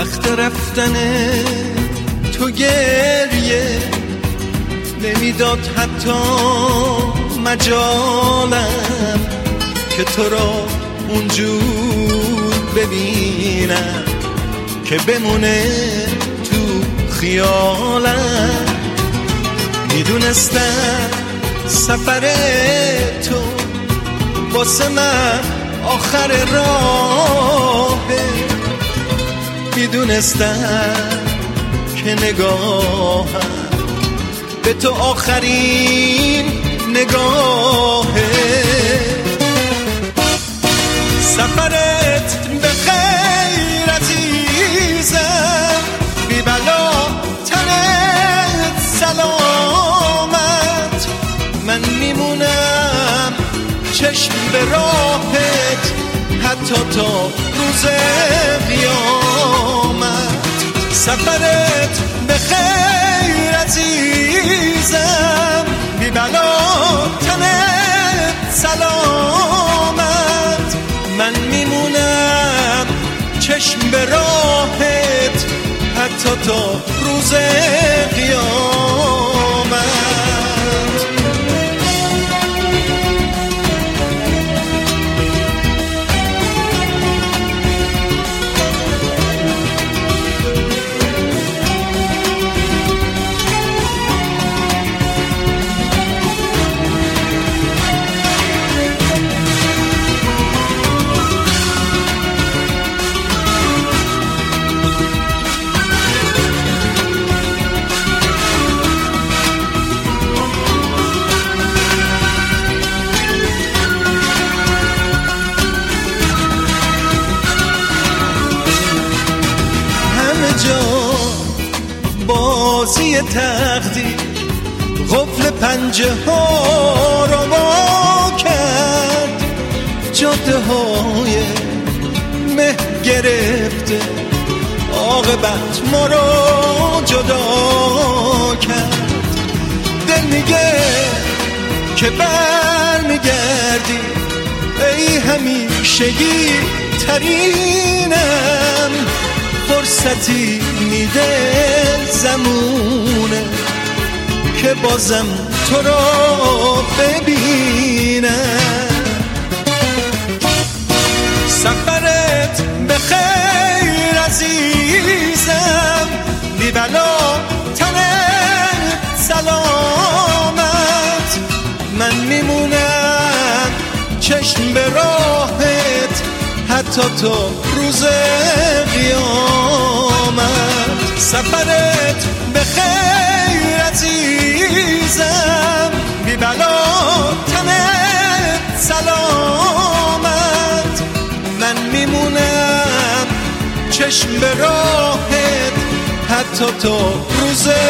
وقت رفتن تو گریه نمیداد حتی مجالم که تو را اونجور ببینم که بمونه تو خیالم. میدونستم سفر تو واسه من آخر راهه، میدونستم که نگاهم به تو آخرین نگاهه. سفرت به خیر عزیزم، بی بلا تنت سلامت، من میمونم چشم به راهت حتی تا روز قیامت. سفرت به خیر عزیزم، بی بلا تنت سلامت، من میمونم چشم به راهت حتی تا روز قیامت. بازی تقدیر قفل پنجه ها رو وا کرد، جاده های مه گرفته عاقبت ما رو جدا کرد. دل میگه که برمیگردی ای همیشگی ترینم، فرصتی میده زمونه که بازم تو را ببینم. سفرت به خیر عزیزم، بی بلا تنت سلامت، من میمونم چشم به راهت حتی تا روز قیامت. سفرت به خیر عزیزم، بی بلا تنت سلامت، من میمونم چشم به راهت حتی تا روز